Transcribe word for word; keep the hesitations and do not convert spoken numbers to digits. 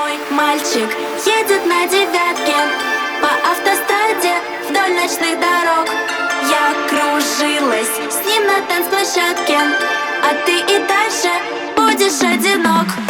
Мой мальчик едет на девятке по автостраде вдоль ночных дорог. Я кружилась с ним на танцплощадке, а ты и дальше будешь одинок.